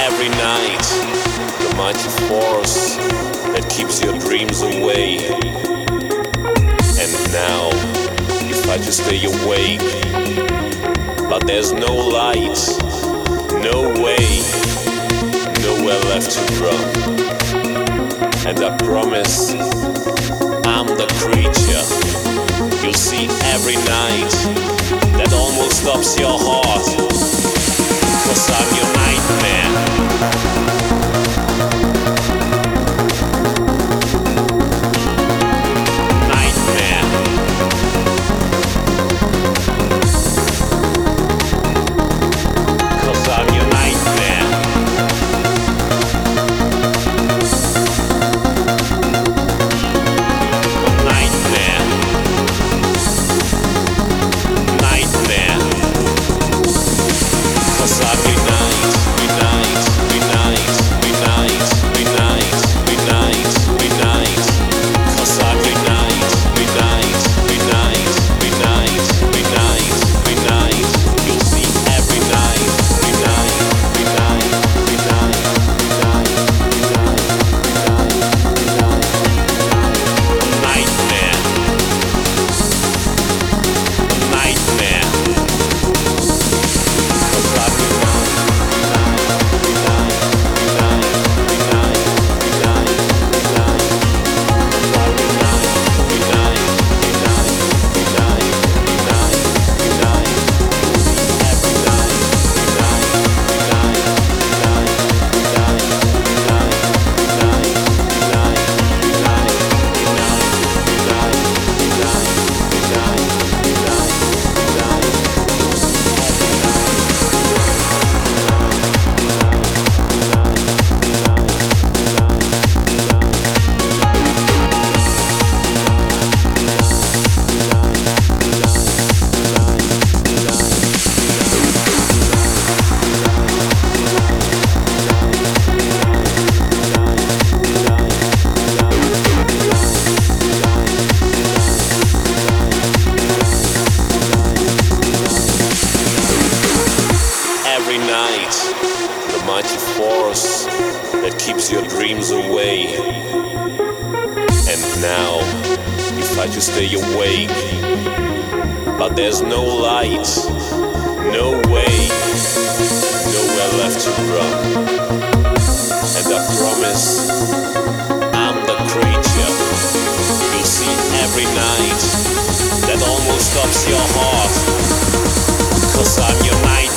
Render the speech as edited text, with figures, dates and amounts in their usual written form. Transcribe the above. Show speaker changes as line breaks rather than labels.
every night, the mighty force that keeps your dreams away. And now, you fight to stay awake, but there's no light, no way, nowhere left to run. And I promise, I'm the creature you'll see every night that almost stops your heart, 'cause I'm your nightmare. Nightmare. 'Cause I'm your nightmare. Nightmare. Nightmare. 'Cause I'm your night, your night, your night, your night, your night, your night, your night. 'Cause I'm your night, your night, your night, your night, your night, your night. You'll see every night, your night, your night, your night, your night, your night, your night, nightmare. Nightmare. 'Cause I'm your night, your night, your night, your night, your night, your night, your night. 'Cause I'm your night, your night, your night, your night, your night, your night. You'll see every night, your night, your night, your night, your night, your night, your night, your night, your night, your night, your night, your night, your night, your night, your night. You'll see every night. Every night, the mighty force that keeps your dreams away. And now, you fight to stay awake, but there's no light, no way, nowhere left to run. And I promise, I'm the creature you'll see every night that almost stops your heart, 'cause I'm your night.